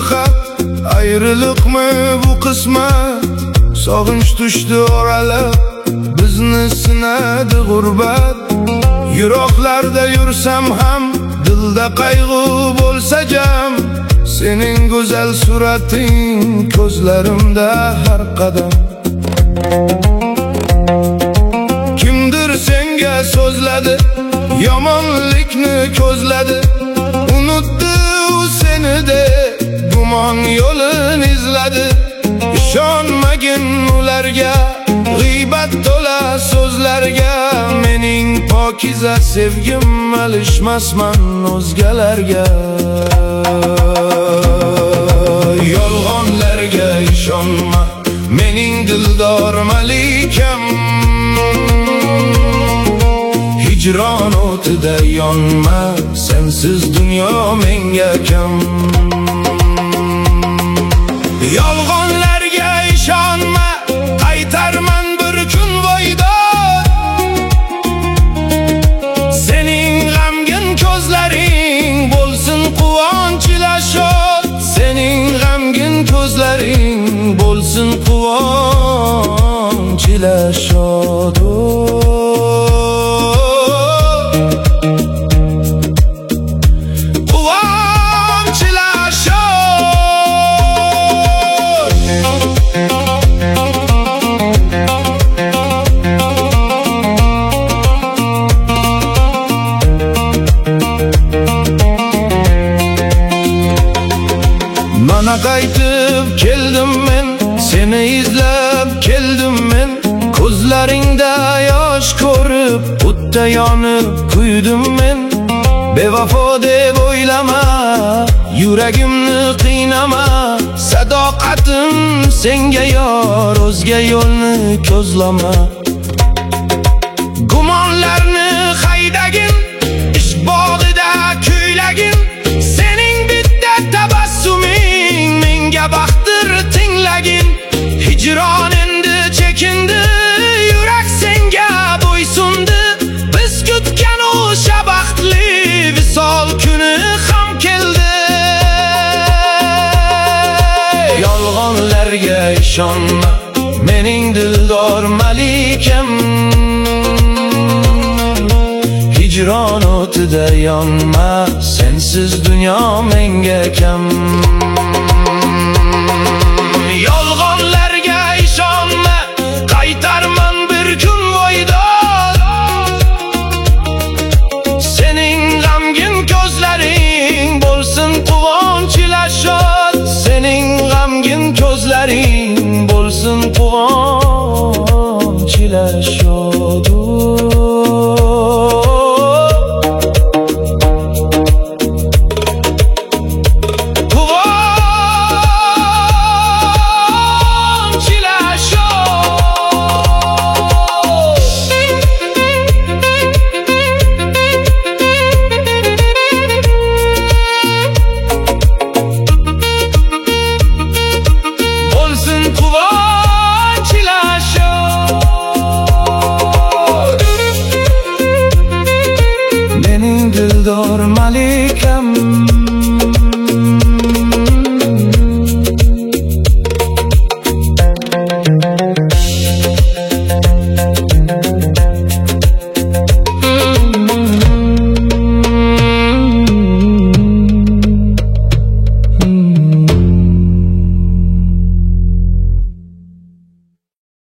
xat, ayrılıkmı bu qismat? Sog'inch tushdi oralab, bizni sinadi g'urbat. Yiroqlarda yursam ham, dilda qayg'u bo'lsa jam. Sening go'zal surating ko'zlarimda har qadam. Kimdir senga so'zladi, yomonlikni ko'zladi. Unutdi u seni de, gumon yo'lin izladi. İshonmagin ularga, g'iybat to'la so'zlarga. Mening pokiza sevgim alishmasman o'zgalarga. Yolg'onlarga ishonma, mening dildor malikam. Hicron o'tida yonma, sensiz dunyo menga kam. Yolg'onlarga ishonma, qaytarman bir kun voydod. Sening g'amgin ko'zlaring bo'lsin quvonch ila shod. Sening g'amgin ko'zlaring bo'lsin quvonch ila shod. Mana qaytib keldim men, seni izlab keldim men. Ko'zlaringda yosh ko'rib, o'tda yonib kuydim men. Bevafo deb o'ylama, yuragimni qiynama. Sadoqatim senga yor, o'zga yo'lni ko'zlama. Gumonlarni haydagin, ish bog'ida kuylagin. Sening bitta tabassuming menga baxtdir tinglagin. Hijron endi chekindi, yurak senga bo'ysundi. Biz kutgan o'sha baxtli visol kuni ham keldi. Yolg'onlarga ishonma, mening dildor malikam. Hicron o'tida yonma, sensiz dunyo menga kam. Yolg'onlarga ishonma, qaytarman bir kun voydod. Sening g'amgin ko'zlaring bo'lsin quvonch ila shod. Sening g'amgin ko'zlaring bo'lsin quvonch ila shod. Dildor malikam.